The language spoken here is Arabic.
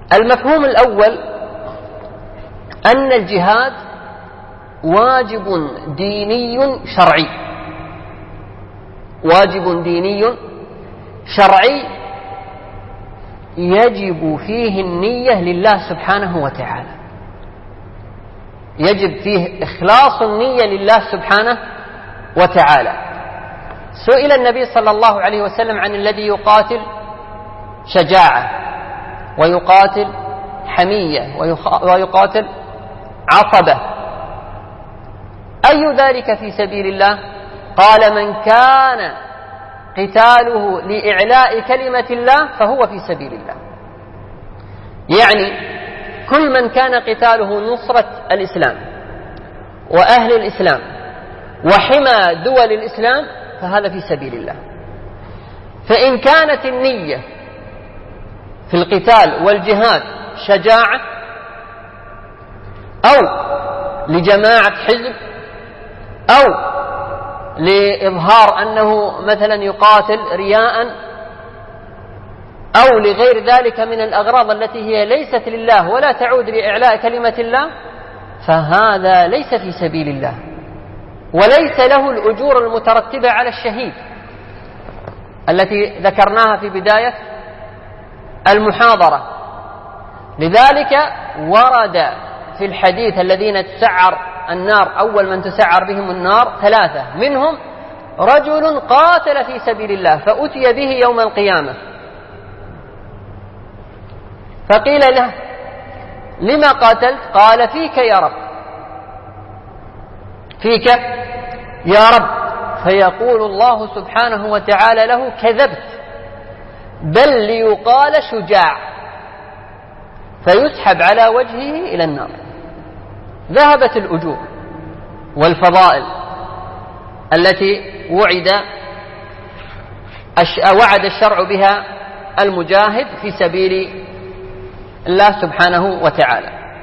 المفهوم الأول أن الجهاد واجب ديني شرعي، واجب ديني شرعي يجب فيه النية لله سبحانه وتعالى، يجب فيه إخلاص النية لله سبحانه وتعالى. سئل النبي صلى الله عليه وسلم عن الذي يقاتل شجاعة ويقاتل حمية ويقاتل عصبة، أي ذلك في سبيل الله؟ قال: من كان قتاله لإعلاء كلمة الله فهو في سبيل الله. يعني كل من كان قتاله نصرة الإسلام وأهل الإسلام وحمى دول الإسلام فهذا في سبيل الله. فإن كانت النية في القتال والجهاد شجاعة أو لجماعة حزب أو لإظهار أنه مثلا يقاتل رياء أو لغير ذلك من الأغراض التي هي ليست لله ولا تعود لإعلاء كلمة الله، فهذا ليس في سبيل الله وليس له الأجور المترتبة على الشهيد التي ذكرناها في بداية المحاضرة. لذلك ورد في الحديث الذين تسعر النار، أول من تسعر بهم النار 3، منهم رجل قاتل في سبيل الله فأتي به يوم القيامة فقيل له: لما قاتلت؟ قال: فيك يا رب، فيك يا رب. فيقول الله سبحانه وتعالى له: كذبت، بل ليقال شجاع، فيسحب على وجهه إلى النار. ذهبت الأجور والفضائل التي وعد الشرع بها المجاهد في سبيل الله سبحانه وتعالى.